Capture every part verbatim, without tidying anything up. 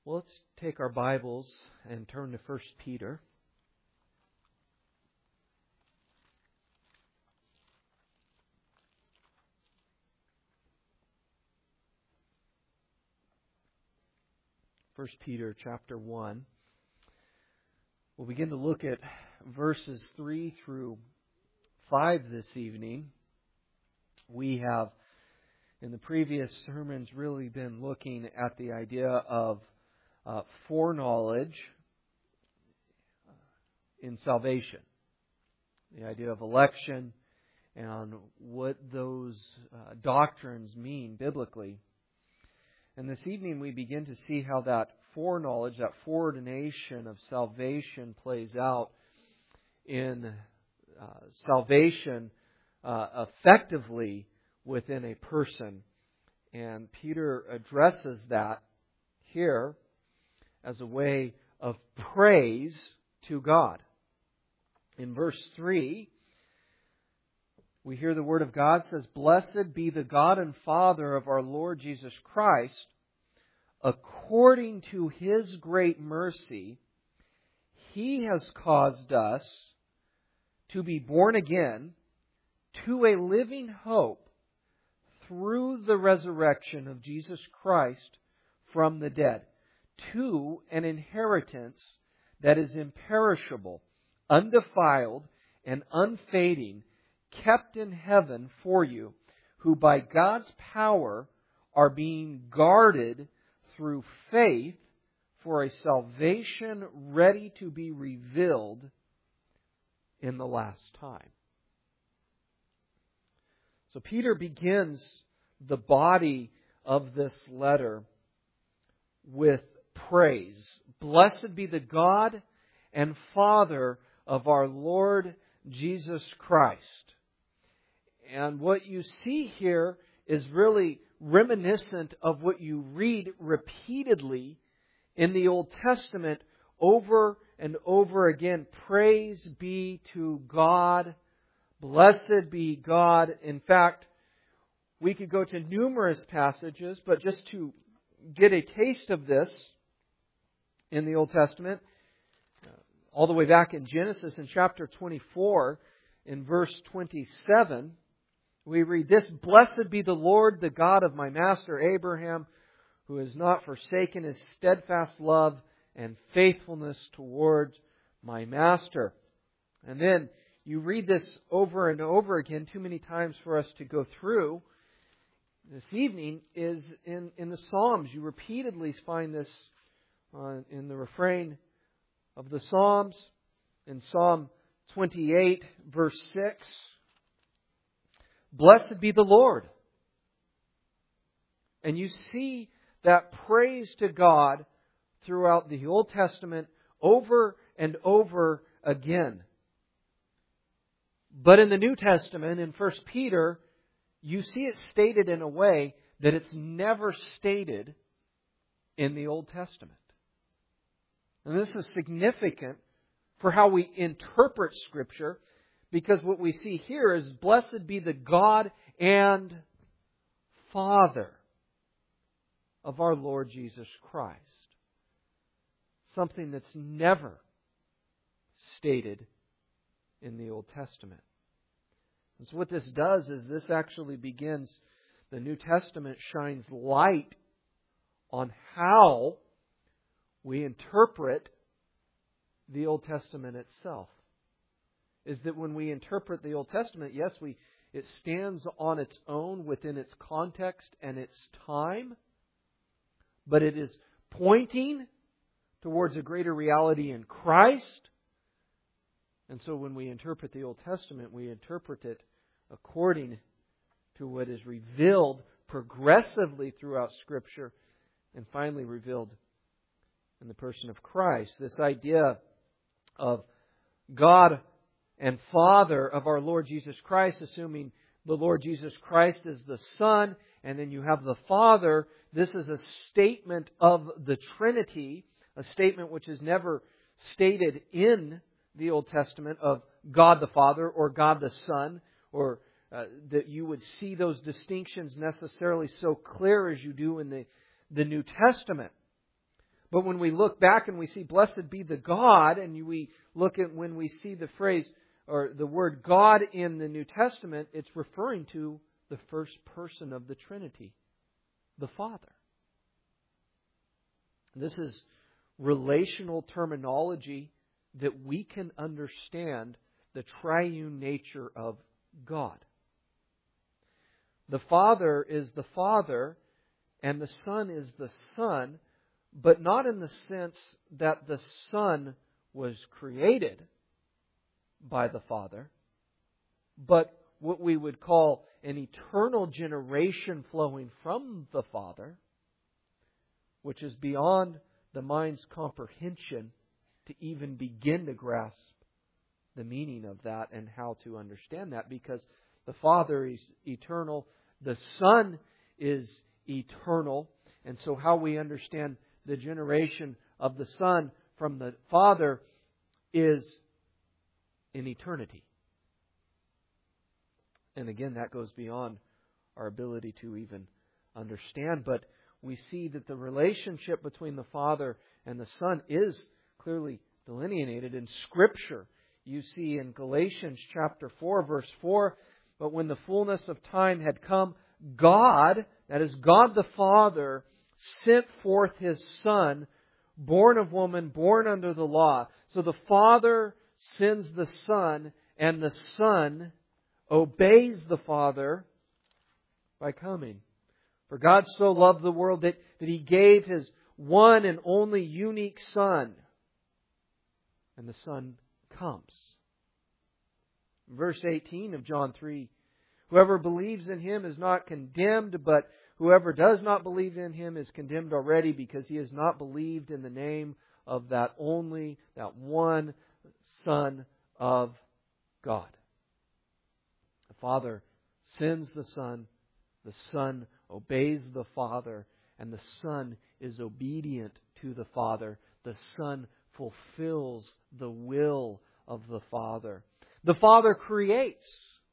Well, let's take our Bibles and turn to First Peter. First Peter chapter one. We'll begin to look at verses three through five this evening. We have, in the previous sermons, really been looking at the idea of uh, foreknowledge in salvation. The idea of election and what those uh, doctrines mean biblically. And this evening we begin to see how that foreknowledge, that foreordination of salvation plays out in uh, salvation uh, effectively within a person. And Peter addresses that here as a way of praise to God. In verse three, we hear the Word of God says, "Blessed be the God and Father of our Lord Jesus Christ, according to His great mercy, He has caused us to be born again to a living hope through the resurrection of Jesus Christ from the dead, to an inheritance that is imperishable, undefiled, and unfading, kept in heaven for you, who by God's power are being guarded through faith for a salvation ready to be revealed in the last time." So Peter begins the body of this letter with praise. Blessed be the God and Father of our Lord Jesus Christ. And what you see here is really reminiscent of what you read repeatedly in the Old Testament over and over again. Praise be to God. Blessed be God. In fact, we could go to numerous passages, but just to get a taste of this in the Old Testament, all the way back in Genesis in chapter twenty-four, in verse twenty-seven, we read this: "Blessed be the Lord, the God of my master Abraham, who has not forsaken His steadfast love and faithfulness towards my master." And then you read this over and over again, too many times for us to go through. This evening is in, in the Psalms. You repeatedly find this uh, in the refrain of the Psalms. In Psalm twenty-eight, verse six, "Blessed be the Lord." And you see that praise to God throughout the Old Testament over and over again. But in the New Testament, in First Peter, you see it stated in a way that it's never stated in the Old Testament. And this is significant for how we interpret Scripture, because what we see here is, "Blessed be the God and Father of our Lord Jesus Christ." Something that's never stated in the Old Testament. And so what this does is this actually begins, the New Testament shines light on how we interpret the Old Testament itself. Is that when we interpret the Old Testament, yes, we it stands on its own within its context and its time, but it is pointing towards a greater reality in Christ. And so when we interpret the Old Testament, we interpret it according to what is revealed progressively throughout Scripture and finally revealed in the person of Christ. This idea of God and Father of our Lord Jesus Christ, assuming the Lord Jesus Christ is the Son, and then you have the Father. This is a statement of the Trinity, a statement which is never stated in the Old Testament of God the Father or God the Son, or uh, that you would see those distinctions necessarily so clear as you do in the, the New Testament. But when we look back and we see blessed be the God, and we look at when we see the phrase or the word God in the New Testament, it's referring to the first person of the Trinity, the Father. This is relational terminology that we can understand the triune nature of God. The Father is the Father, and the Son is the Son, but not in the sense that the Son was created by the Father, but what we would call an eternal generation flowing from the Father, which is beyond the mind's comprehension to even begin to grasp the meaning of that and how to understand that, because the Father is eternal, the Son is eternal, and so how we understand the generation of the Son from the Father is in eternity. And again, that goes beyond our ability to even understand, but we see that the relationship between the Father and the Son is clearly delineated in Scripture. You see in Galatians chapter four, verse four, but when the fullness of time had come, God, that is God the Father, sent forth His Son, born of woman, born under the law. So the Father sends the Son, and the Son obeys the Father by coming. For God so loved the world that, that He gave His one and only unique Son. And the Son comes. Verse eighteen of John three. Whoever believes in Him is not condemned, but whoever does not believe in Him is condemned already, because he has not believed in the name of that only, that one Son of God. The Father sends the Son. The Son obeys the Father. And the Son is obedient to the Father. The Son fulfills the will of the Father. The Father creates.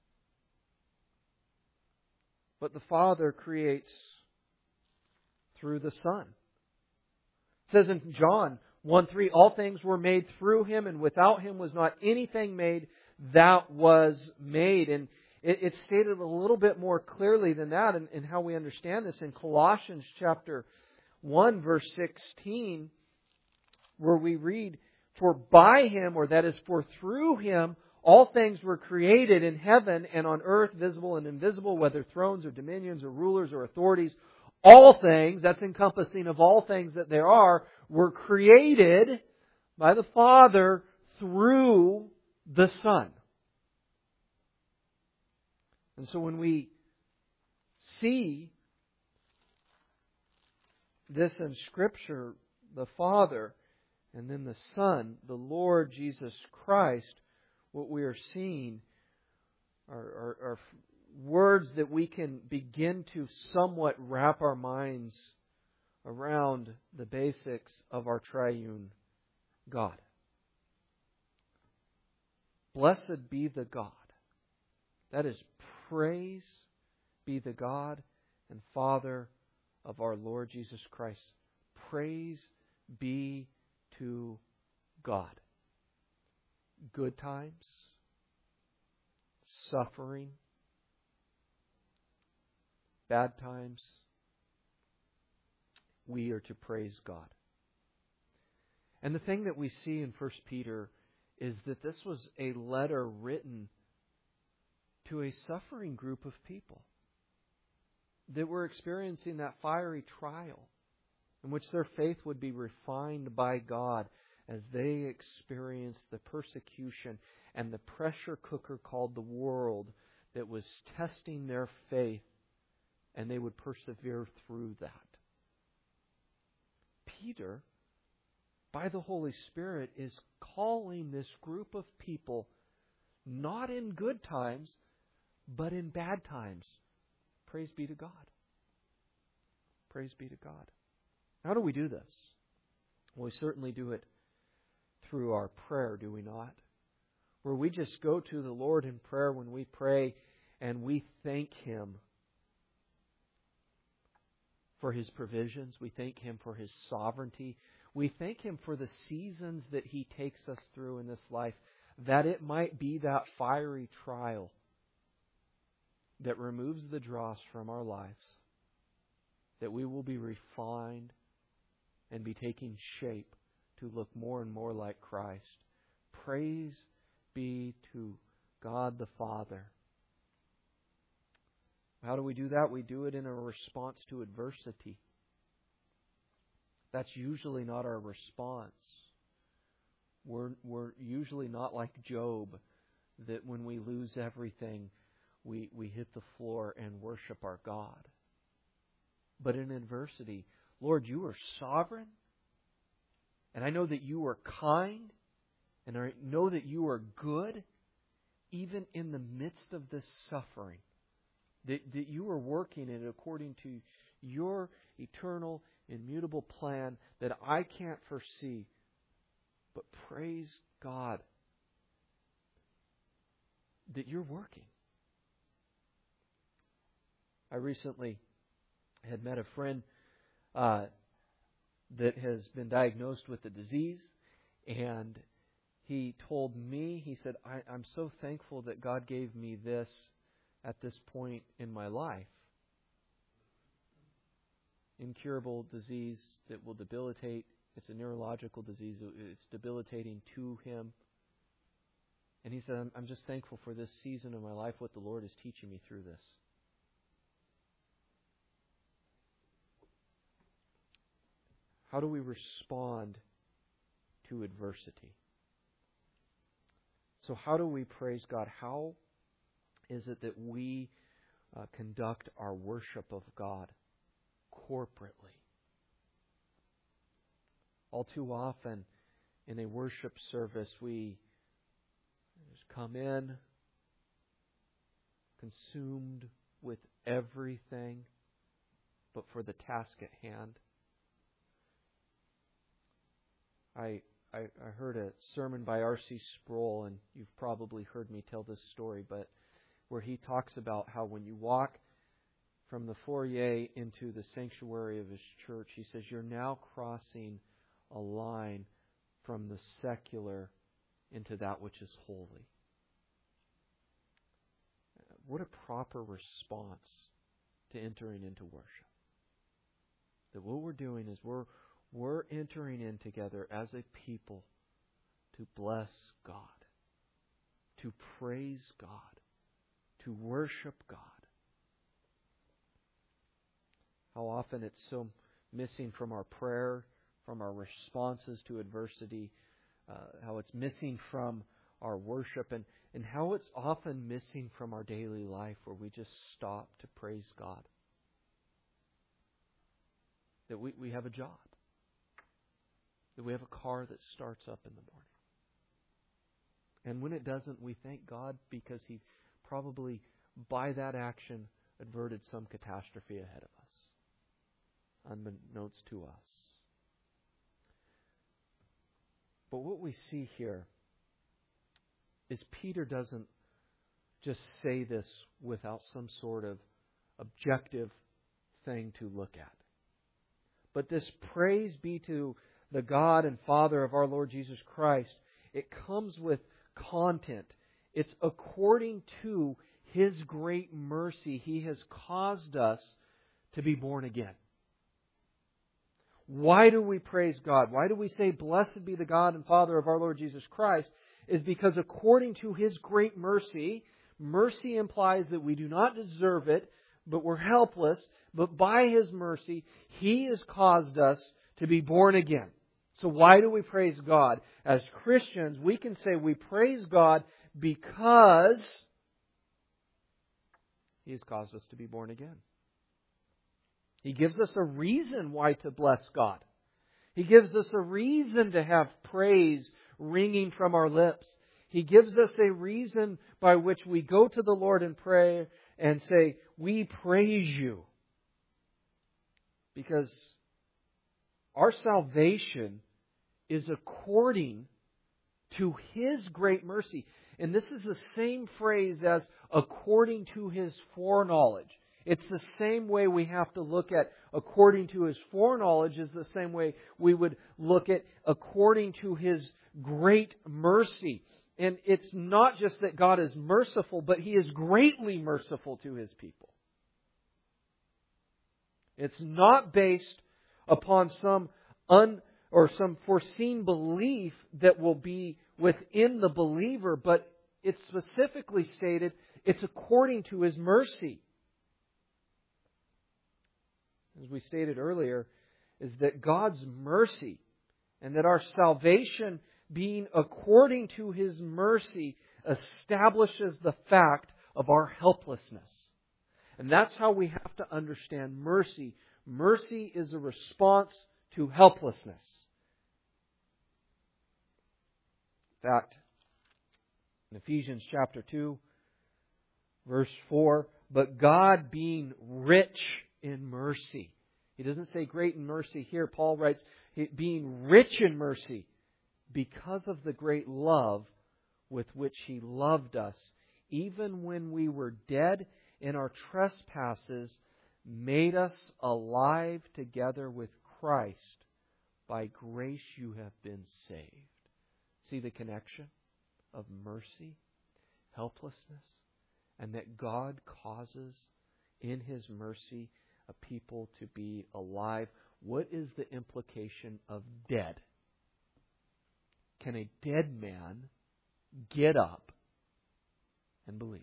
But the Father creates through the Son. It says in John one three, all things were made through Him, and without Him was not anything made that was made. And it, it's stated a little bit more clearly than that in, in how we understand this in Colossians chapter one, verse sixteen, where we read, for by Him, or that is for through Him, all things were created in heaven and on earth, visible and invisible, whether thrones or dominions or rulers or authorities. All things, that's encompassing of all things that there are, were created by the Father through the Son. And so when we see this in Scripture, the Father and then the Son, the Lord Jesus Christ, what we are seeing are, are, are words that we can begin to somewhat wrap our minds around the basics of our triune God. Blessed be the God. That is, praise be the God and Father of our Lord Jesus Christ. Praise be to God. Good times, suffering, bad times, we are to praise God. And the thing that we see in First Peter is that this was a letter written to a suffering group of people that were experiencing that fiery trial in which their faith would be refined by God as they experienced the persecution and the pressure cooker called the world that was testing their faith, and they would persevere through that. Peter, by the Holy Spirit, is calling this group of people not in good times, but in bad times. Praise be to God. Praise be to God. How do we do this? Well, we certainly do it through our prayer, do we not? Where we just go to the Lord in prayer when we pray and we thank Him for His provisions. We thank Him for His sovereignty. We thank Him for the seasons that He takes us through in this life, that it might be that fiery trial that removes the dross from our lives, that we will be refined and be taking shape to look more and more like Christ. Praise be to God the Father. How do we do that? We do it in a response to adversity. That's usually not our response. We're, we're usually not like Job, that when we lose everything, we, we hit the floor and worship our God. But in adversity, Lord, You are sovereign, and I know that You are kind, and I know that You are good, even in the midst of this suffering. That, that You are working it according to Your eternal, immutable plan that I can't foresee. But praise God that You're working. I recently had met a friend uh, that has been diagnosed with the disease, and he told me, he said, I, I'm so thankful that God gave me this at this point in my life. Incurable disease that will debilitate. It's a neurological disease. It's debilitating to him. And he said, I'm, I'm just thankful for this season of my life, what the Lord is teaching me through this. How do we respond to adversity? So how do we praise God? How is it that we uh, conduct our worship of God corporately? All too often in a worship service, we just come in consumed with everything but for the task at hand. I, I I heard a sermon by R C Sproul, and you've probably heard me tell this story, but where he talks about how when you walk from the foyer into the sanctuary of his church, he says, you're now crossing a line from the secular into that which is holy. What a proper response to entering into worship. That what we're doing is we're We're entering in together as a people to bless God, to praise God, to worship God. How often it's so missing from our prayer, from our responses to adversity, uh, how it's missing from our worship, and, and how it's often missing from our daily life where we just stop to praise God. That we, we have a job. That we have a car that starts up in the morning. And when it doesn't, we thank God because He probably, by that action, averted some catastrophe ahead of us, unbeknownst to us. But what we see here is Peter doesn't just say this without some sort of objective thing to look at. But this praise be to the God and Father of our Lord Jesus Christ, it comes with content. It's according to His great mercy. He has caused us to be born again. Why do we praise God? Why do we say, blessed be the God and Father of our Lord Jesus Christ? Is because according to His great mercy, mercy implies that we do not deserve it, but we're helpless. But by His mercy, He has caused us to be born again. So why do we praise God? As Christians, we can say we praise God because He has caused us to be born again. He gives us a reason why to bless God. He gives us a reason to have praise ringing from our lips. He gives us a reason by which we go to the Lord in prayer and say, we praise You. Because our salvation is according to His great mercy. And this is the same phrase as according to His foreknowledge. It's the same way we have to look at according to His foreknowledge is the same way we would look at according to His great mercy. And it's not just that God is merciful, but He is greatly merciful to His people. It's not based upon some un or some foreseen belief that will be within the believer, but it's specifically stated it's according to His mercy. As we stated earlier, is that God's mercy and that our salvation being according to His mercy establishes the fact of our helplessness. And that's how we have to understand mercy. Mercy is a response to helplessness. In fact, in Ephesians chapter two, verse four, but God being rich in mercy. He doesn't say great in mercy here. Paul writes, being rich in mercy, because of the great love with which He loved us, even when we were dead in our trespasses, made us alive together with Christ. By grace you have been saved. See the connection of mercy, helplessness, and that God causes in His mercy a people to be alive. What is the implication of dead? Can a dead man get up and believe?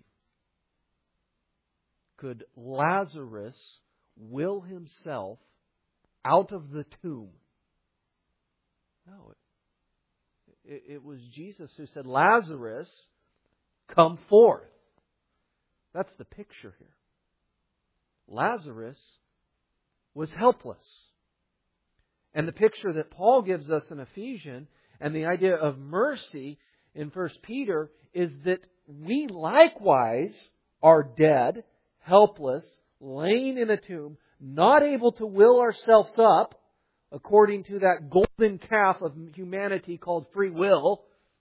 Could Lazarus will himself out of the tomb? No. It, it was Jesus who said, Lazarus, come forth. That's the picture here. Lazarus was helpless. And the picture that Paul gives us in Ephesians and the idea of mercy in First Peter is that we likewise are dead, helpless, laying in a tomb, not able to will ourselves up according to that golden calf of humanity called free will,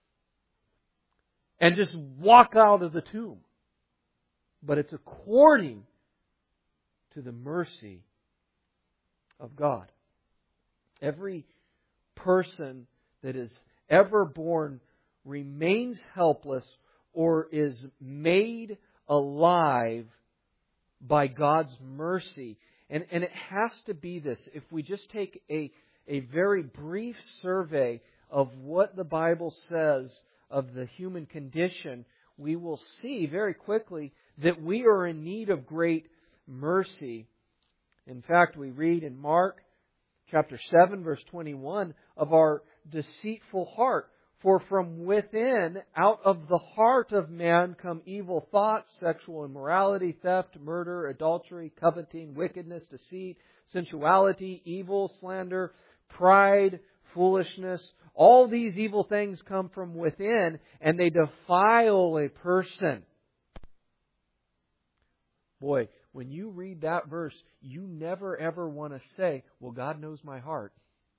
and just walk out of the tomb. But it's according to the mercy of God. Every person that is ever born remains helpless or is made alive by God's mercy. And, and it has to be this. If we just take a, a very brief survey of what the Bible says of the human condition, we will see very quickly that we are in need of great mercy. In fact, we read in Mark chapter seven, verse twenty-one, of our deceitful heart. For from within, out of the heart of man, come evil thoughts, sexual immorality, theft, murder, adultery, coveting, wickedness, deceit, sensuality, evil, slander, pride, foolishness. All these evil things come from within, and they defile a person. Boy, when you read that verse, you never ever want to say, well, God knows my heart.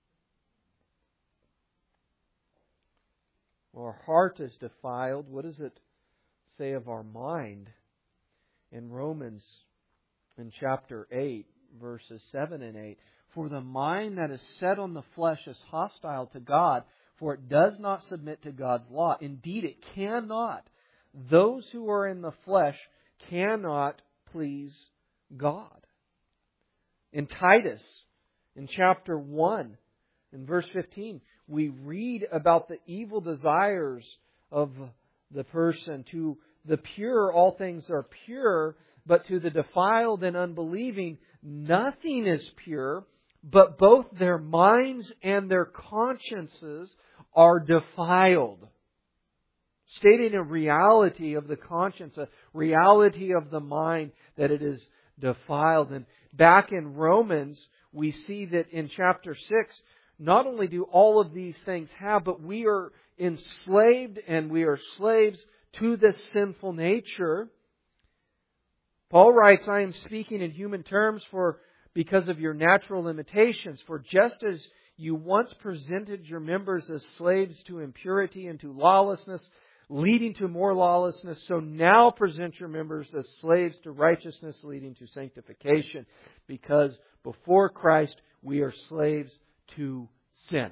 Our heart is defiled. What does it say of our mind? In Romans, in chapter eight, verses seven and eight, for the mind that is set on the flesh is hostile to God, for it does not submit to God's law. Indeed, it cannot. Those who are in the flesh cannot please God. In Titus, in chapter one, in verse fifteen, we read about the evil desires of the person. To the pure, all things are pure, but to the defiled and unbelieving, nothing is pure, but both their minds and their consciences are defiled. Stating a reality of the conscience, a reality of the mind, that it is defiled. And back in Romans, we see that in chapter six, not only do all of these things have, but we are enslaved and we are slaves to this sinful nature. Paul writes, I am speaking in human terms for because of your natural limitations. For just as you once presented your members as slaves to impurity and to lawlessness, leading to more lawlessness. So now present your members as slaves to righteousness, leading to sanctification. Because before Christ, we are slaves to sin.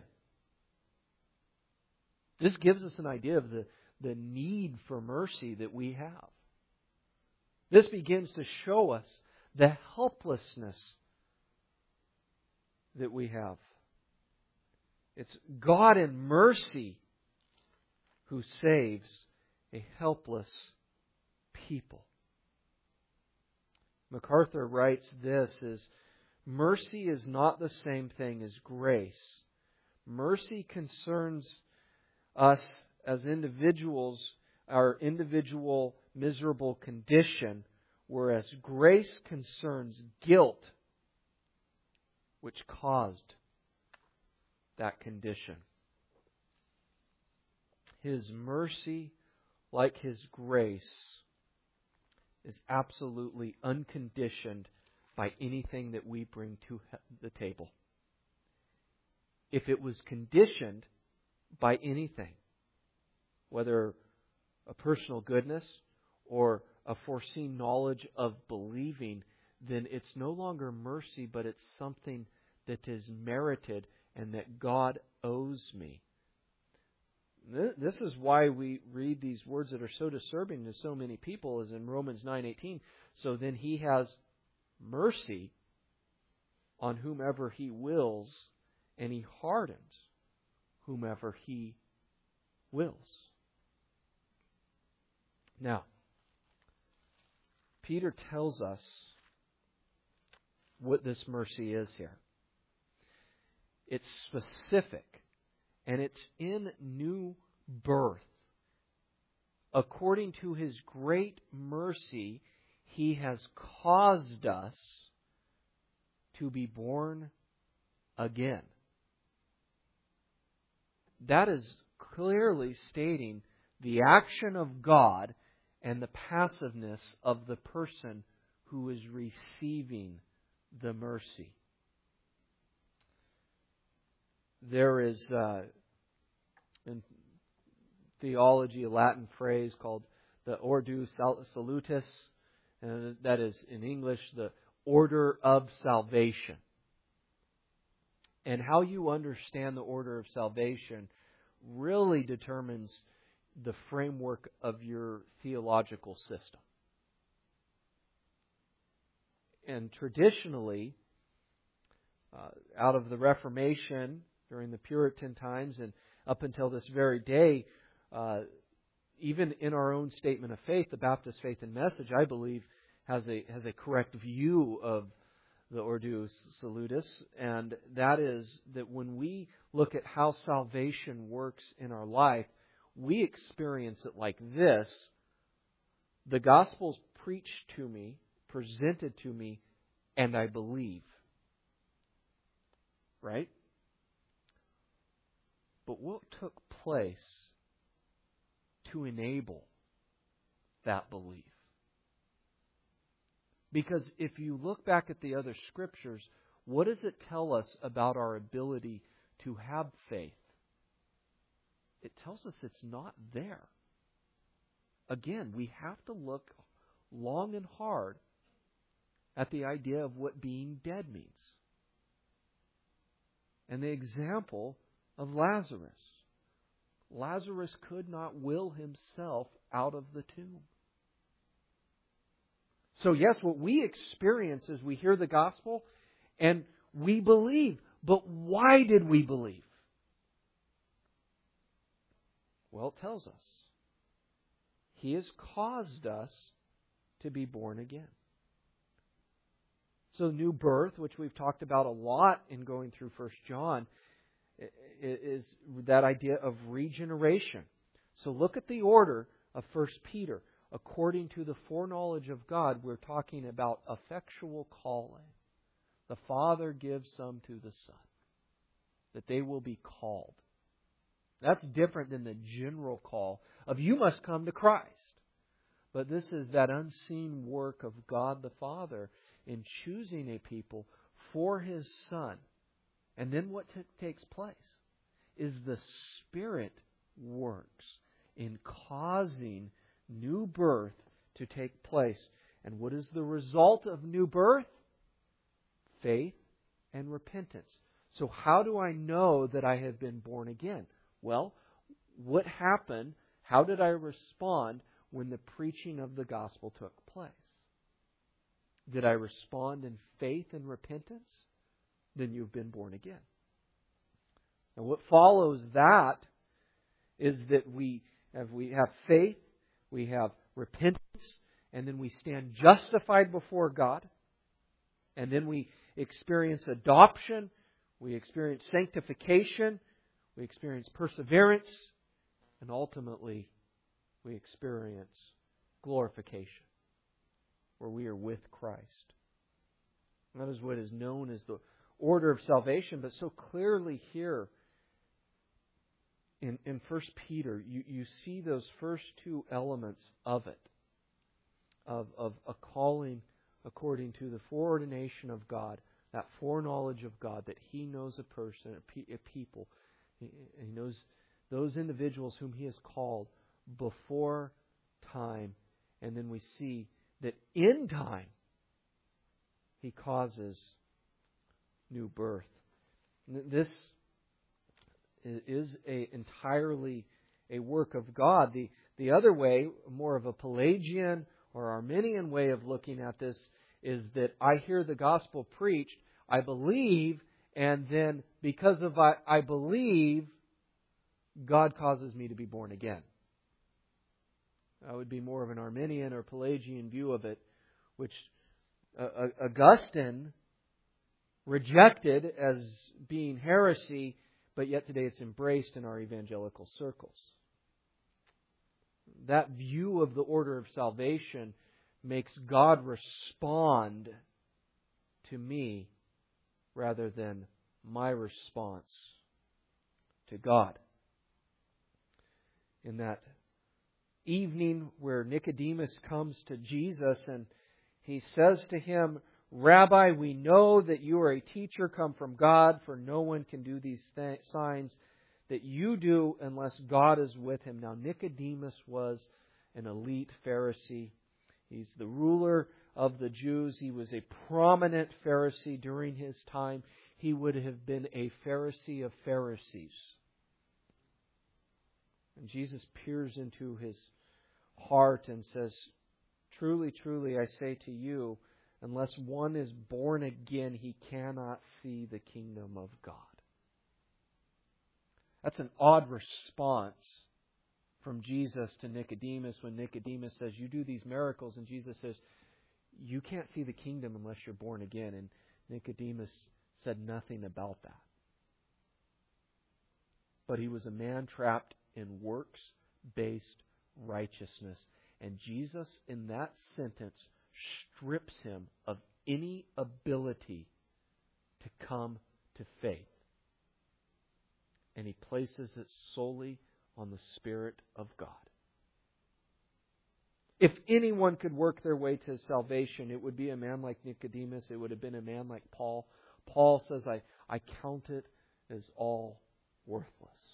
This gives us an idea of the, the need for mercy that we have. This begins to show us the helplessness that we have. It's God in mercy who saves a helpless people. MacArthur writes this is, mercy is not the same thing as grace. Mercy concerns us as individuals, our individual miserable condition, whereas grace concerns guilt, which caused that condition. His mercy, like His grace, is absolutely unconditioned by anything that we bring to the table. If it was conditioned by anything, whether a personal goodness or a foreseen knowledge of believing, then it's no longer mercy, but it's something that is merited and that God owes me. This is why we read these words that are so disturbing to so many people, as in Romans nine eighteen. So then He has mercy on whomever He wills, and He hardens whomever He wills. Now, Peter tells us what this mercy is here. It's specific, and it's in new birth. According to His great mercy, He has caused us to be born again. That is clearly stating the action of God and the passiveness of the person who is receiving the mercy. There is, uh, in theology, a Latin phrase called the Ordo Salutis, and that is, in English, the order of salvation. And how you understand the order of salvation really determines the framework of your theological system. And traditionally, uh, out of the Reformation, during the Puritan times, and up until this very day, uh, even in our own statement of faith, the Baptist Faith and Message, I believe, has a has a correct view of the Ordo Salutis, and that is that when we look at how salvation works in our life, we experience it like this. The gospel's preached to me, presented to me, and I believe. Right? But what took place to enable that belief? Because if you look back at the other scriptures, what does it tell us about our ability to have faith? It tells us it's not there. Again, we have to look long and hard at the idea of what being dead means. And the example of Lazarus. Lazarus could not will himself out of the tomb. So yes, what we experience is we hear the gospel and we believe. But why did we believe? Well, it tells us. He has caused us to be born again. So new birth, which we've talked about a lot in going through First John, is that idea of regeneration. So look at the order of First Peter. According to the foreknowledge of God, we're talking about effectual calling. The Father gives some to the Son, that they will be called. That's different than the general call of you must come to Christ. But this is that unseen work of God the Father in choosing a people for His Son. And then what t- takes place is the Spirit works in causing new birth to take place. And what is the result of new birth? Faith and repentance. So how do I know that I have been born again? Well, what happened? How did I respond when the preaching of the gospel took place? Did I respond in faith and repentance? Then you've been born again. And what follows that is that we have, we have faith, we have repentance, and then we stand justified before God. And then we experience adoption, we experience sanctification, we experience perseverance, and ultimately we experience glorification, where we are with Christ. That is what is known as the order of salvation, but so clearly here in, in First Peter, you, you see those first two elements of it, of, of a calling according to the foreordination of God, that foreknowledge of God, that He knows a person, a, pe- a people. He, he knows those individuals whom He has called before time. And then we see that in time, He causes new birth. This is a, entirely a work of God. The, the other way, more of a Pelagian or Arminian way of looking at this, is that I hear the gospel preached, I believe, and then because of I, I believe, God causes me to be born again. That would be more of an Arminian or Pelagian view of it, which uh, Augustine rejected as being heresy, but yet today it's embraced in our evangelical circles. That view of the order of salvation makes God respond to me rather than my response to God. In that evening where Nicodemus comes to Jesus and he says to Him, Rabbi, we know that you are a teacher come from God, for no one can do these th- signs that you do unless God is with him. Now, Nicodemus was an elite Pharisee. He's the ruler of the Jews. He was a prominent Pharisee during his time. He would have been a Pharisee of Pharisees. And Jesus peers into his heart and says, Truly, truly, I say to you, unless one is born again, he cannot see the kingdom of God. That's an odd response from Jesus to Nicodemus when Nicodemus says, you do these miracles, and Jesus says, you can't see the kingdom unless you're born again. And Nicodemus said nothing about that. But he was a man trapped in works-based righteousness. And Jesus, in that sentence, strips him of any ability to come to faith. And He places it solely on the Spirit of God. If anyone could work their way to salvation, it would be a man like Nicodemus. It would have been a man like Paul. Paul says, I, I count it as all worthless.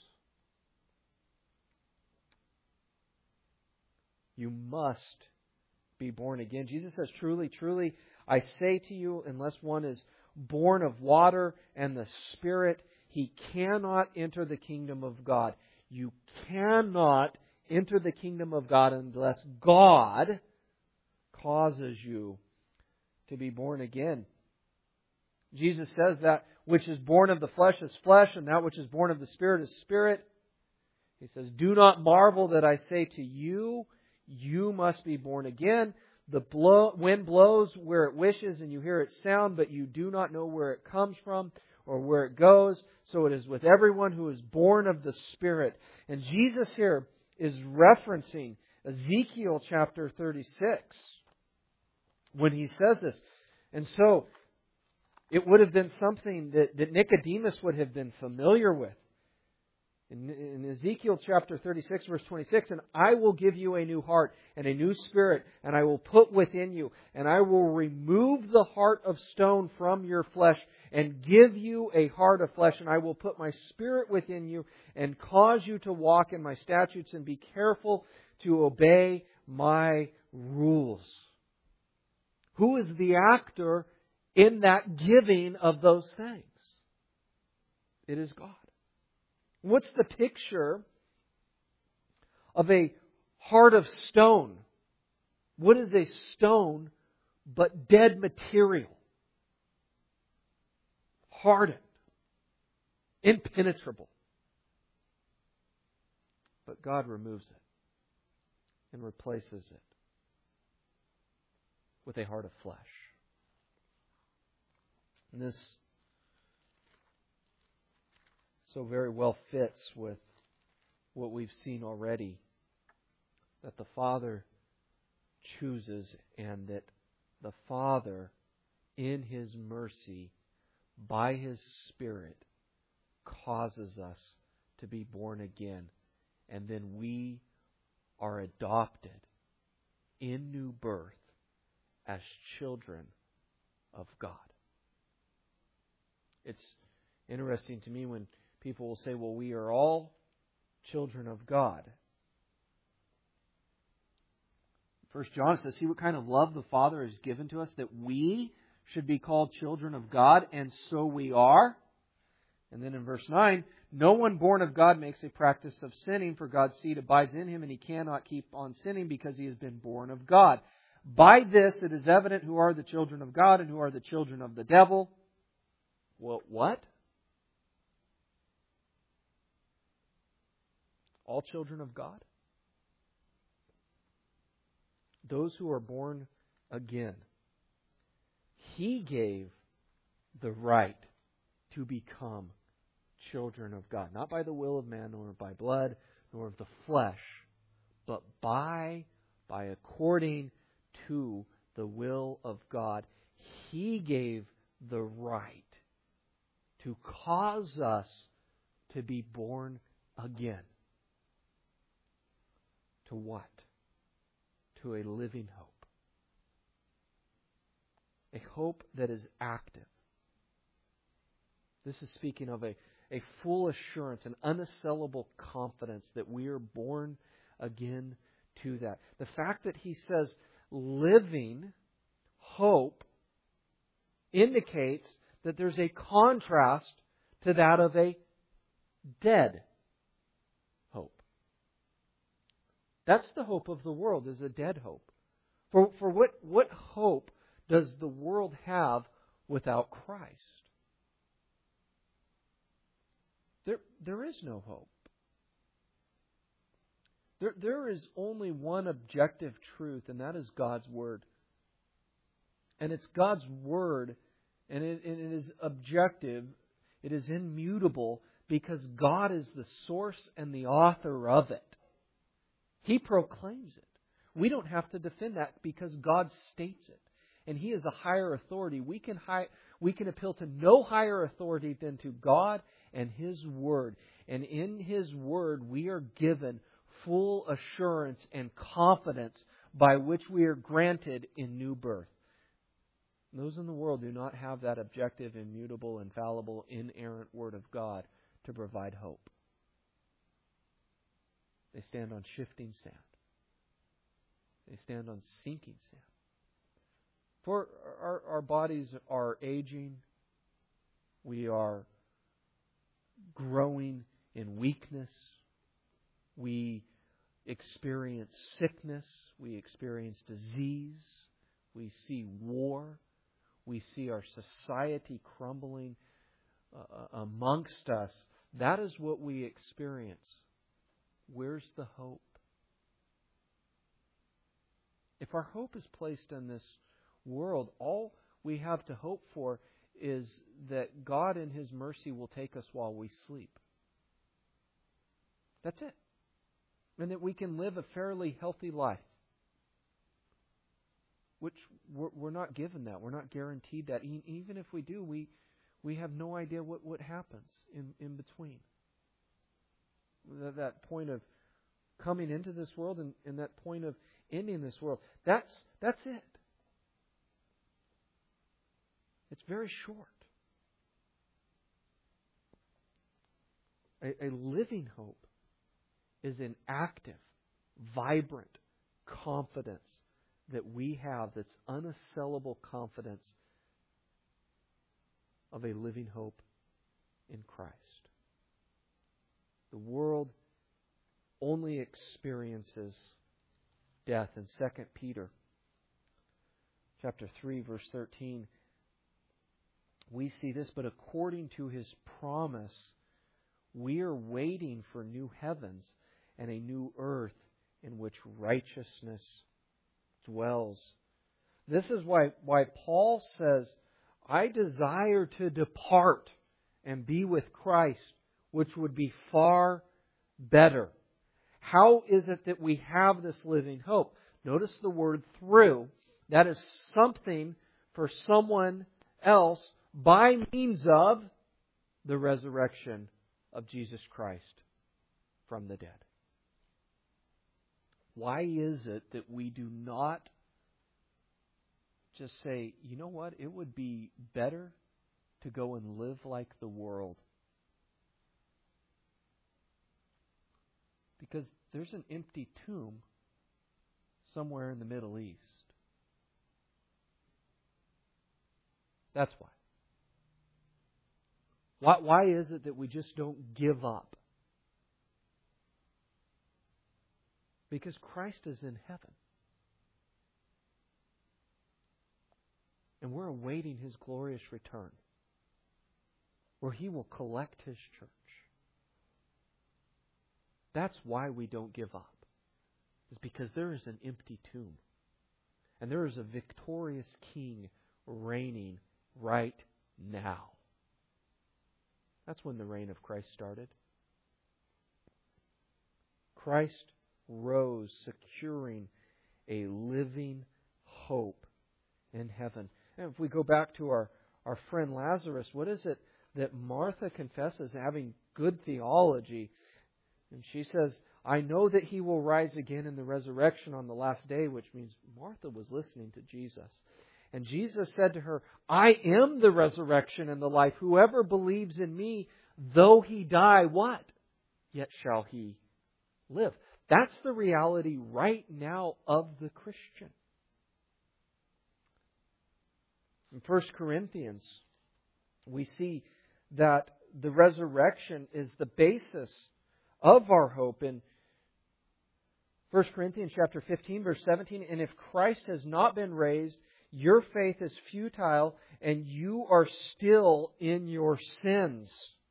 You must be born again. Jesus says, truly, truly, I say to you, unless one is born of water and the Spirit, he cannot enter the kingdom of God. You cannot enter the kingdom of God unless God causes you to be born again. Jesus says that which is born of the flesh is flesh, and that which is born of the Spirit is spirit. He says, do not marvel that I say to you, you must be born again. The blow, wind blows where it wishes, and you hear its sound, but you do not know where it comes from or where it goes. So it is with everyone who is born of the Spirit. And Jesus here is referencing Ezekiel chapter thirty-six when He says this. And so it would have been something that, that Nicodemus would have been familiar with. In, in Ezekiel chapter thirty-six, verse twenty-six, and I will give you a new heart and a new spirit, and I will put within you, and I will remove the heart of stone from your flesh, and give you a heart of flesh, and I will put my spirit within you, and cause you to walk in my statutes, and be careful to obey my rules. Who is the actor in that giving of those things? It is God. What's the picture of a heart of stone? What is a stone but dead material? Hardened. Impenetrable. But God removes it and replaces it with a heart of flesh. And this so very well fits with what we've seen already, that the Father chooses and that the Father, in His mercy, by His Spirit, causes us to be born again. And then we are adopted in new birth as children of God. It's interesting to me when people will say, well, we are all children of God. First John says, see what kind of love the Father has given to us, that we should be called children of God, and so we are. And then in verse nine, no one born of God makes a practice of sinning, for God's seed abides in him, and he cannot keep on sinning because he has been born of God. By this it is evident who are the children of God and who are the children of the devil. Well, what? All children of God? Those who are born again. He gave the right to become children of God. Not by the will of man, nor by blood, nor of the flesh, but by, by according to the will of God. He gave the right to cause us to be born again. To what? To a living hope. A hope that is active. This is speaking of a, a full assurance, an unassailable confidence that we are born again to that. The fact that he says living hope indicates that there's a contrast to that of a dead hope. That's the hope of the world, is a dead hope. For, for what, what hope does the world have without Christ? There, there is no hope. There, there is only one objective truth, and that is God's Word. And it's God's Word, and it, and it is objective, it is immutable, because God is the source and the author of it. He proclaims it. We don't have to defend that because God states it. And He is a higher authority. We can high, we can appeal to no higher authority than to God and His Word. And in His Word we are given full assurance and confidence by which we are granted in new birth. Those in the world do not have that objective, immutable, infallible, inerrant Word of God to provide hope. They stand on shifting sand. They stand on sinking sand. For our, our bodies are aging. We are growing in weakness. We experience sickness. We experience disease. We see war. We see our society crumbling uh, amongst us. That is what we experience. Where's the hope? If our hope is placed in this world, all we have to hope for is that God in His mercy will take us while we sleep. That's it. And that we can live a fairly healthy life. Which we're, we're not given that. We're not guaranteed that. Even if we do, we, we have no idea what, what happens in, in between. that point of coming into this world and, and that point of ending this world. That's, that's it. It's very short. A, a living hope is an active, vibrant confidence that we have that's unassailable confidence of a living hope in Christ. The world only experiences death. In Second Peter chapter three, verse thirteen, we see this, but according to His promise, we are waiting for new heavens and a new earth in which righteousness dwells. This is why, why Paul says, I desire to depart and be with Christ, which would be far better. How is it that we have this living hope? Notice the word through. That is something for someone else by means of the resurrection of Jesus Christ from the dead. Why is it that we do not just say, you know what, it would be better to go and live like the world? Because there's an empty tomb somewhere in the Middle East. That's why. Why, why is it that we just don't give up? Because Christ is in heaven. And we're awaiting His glorious return, where He will collect His church. That's why we don't give up. It's because there is an empty tomb. And there is a victorious King reigning right now. That's when the reign of Christ started. Christ rose, securing a living hope in heaven. And if we go back to our, our friend Lazarus, what is it that Martha confesses having good theology? And she says, I know that He will rise again in the resurrection on the last day, which means Martha was listening to Jesus. And Jesus said to her, I am the resurrection and the life. Whoever believes in Me, though he die, what? Yet shall he live. That's the reality right now of the Christian. In First Corinthians, we see that the resurrection is the basis of our hope. In First Corinthians chapter fifteen, verse seventeen, and if Christ has not been raised, your faith is futile, and you are still in your sins.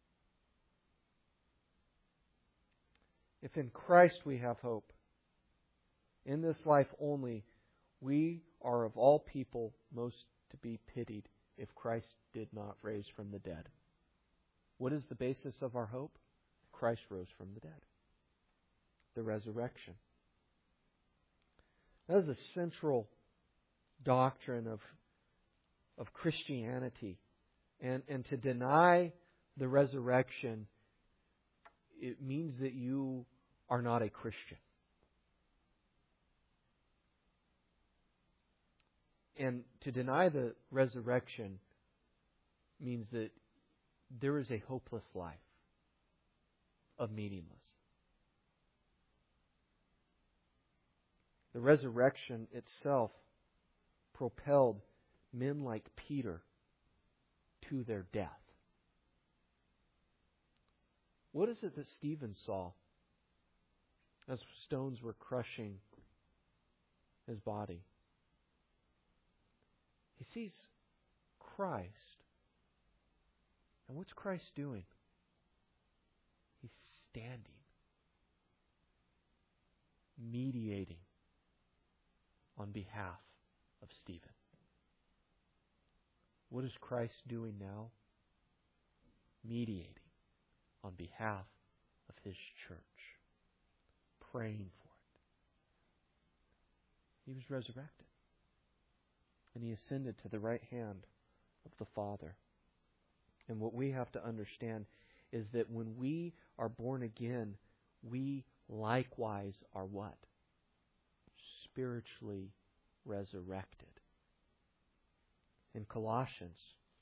If in Christ we have hope, in this life only, we are of all people most to be pitied if Christ did not raise from the dead. What is the basis of our hope? Christ rose from the dead. The resurrection. That is the central doctrine of, of Christianity. And, and to deny the resurrection, it means that you are not a Christian. And to deny the resurrection means that there is a hopeless life of meaningless. The resurrection itself propelled men like Peter to their death. What is it that Stephen saw as stones were crushing his body? He sees Christ. And what's Christ doing? He's standing, mediating on behalf of Stephen. What is Christ doing now? Mediating on behalf of His church, praying for it. He was resurrected, and He ascended to the right hand of the Father. And what we have to understand is that when we are born again, we likewise are what? Spiritually resurrected. In Colossians,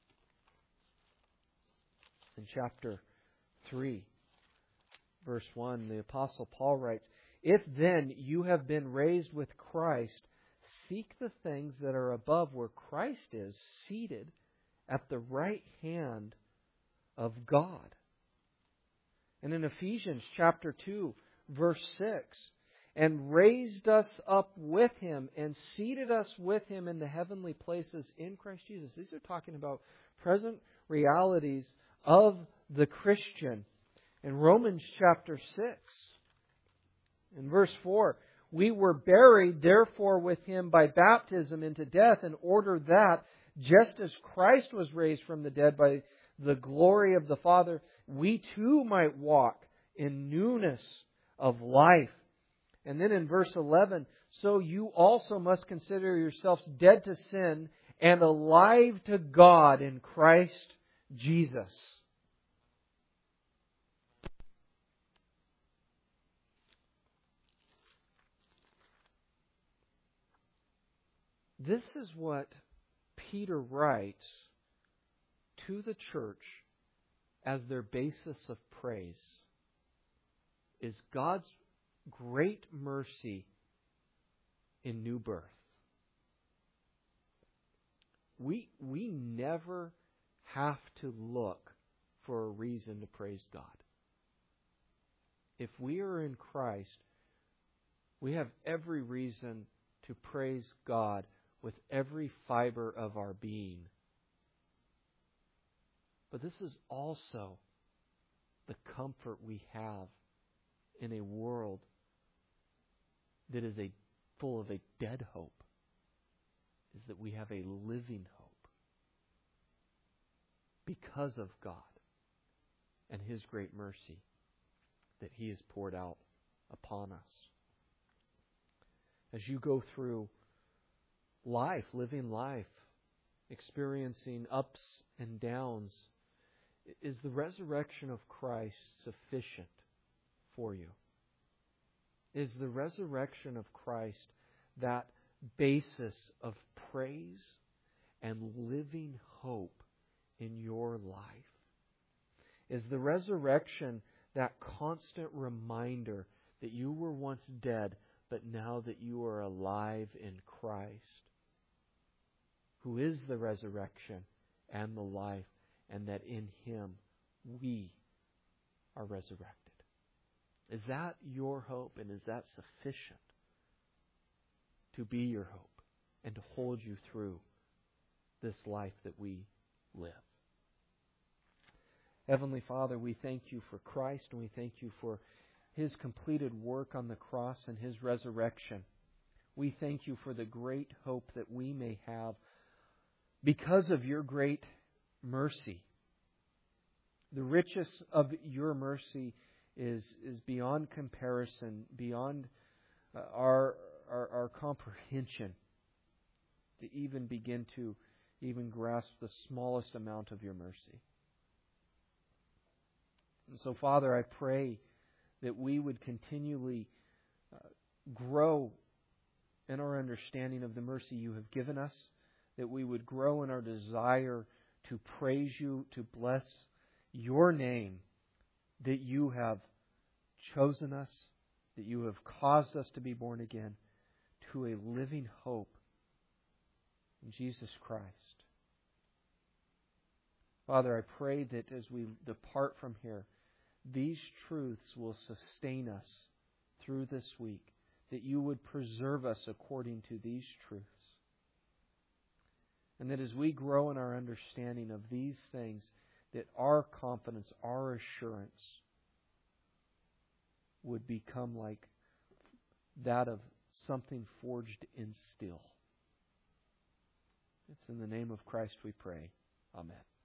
in chapter three, verse one, the Apostle Paul writes, "If then you have been raised with Christ, seek the things that are above where Christ is, seated at the right hand of God." And in Ephesians chapter two, verse six, "And raised us up with Him and seated us with Him in the heavenly places in Christ Jesus." These are talking about present realities of the Christian. In Romans chapter six, in verse four, "We were buried therefore with Him by baptism into death, in order that, just as Christ was raised from the dead by the glory of the Father, we too might walk in newness of life." And then in verse eleven, "So you also must consider yourselves dead to sin and alive to God in Christ Jesus." This is what Peter writes to the church as their basis of praise, is God's great mercy in new birth. We, we never have to look for a reason to praise God. If we are in Christ, we have every reason to praise God with every fiber of our being. But this is also the comfort we have in a world that is a full of a dead hope, is that we have a living hope because of God and His great mercy that He has poured out upon us. As you go through life, living life, experiencing ups and downs, is the resurrection of Christ sufficient for you? Is the resurrection of Christ that basis of praise and living hope in your life? Is the resurrection that constant reminder that you were once dead, but now that you are alive in Christ, who is the resurrection and the life, and that in Him we are resurrected? Is that your hope, and is that sufficient to be your hope and to hold you through this life that we live? Heavenly Father, we thank You for Christ, and we thank You for His completed work on the cross and His resurrection. We thank You for the great hope that we may have because of Your great mercy. The richness of Your mercy is is beyond comparison, beyond uh, our, our our comprehension, to even begin to even grasp the smallest amount of Your mercy. And so, Father, I pray that we would continually uh, grow in our understanding of the mercy You have given us, that we would grow in our desire to praise You, to bless Your name, that You have chosen us, that You have caused us to be born again to a living hope in Jesus Christ. Father, I pray that as we depart from here, these truths will sustain us through this week, that You would preserve us according to these truths. And that as we grow in our understanding of these things, that our confidence, our assurance would become like that of something forged in steel. It's in the name of Christ we pray. Amen.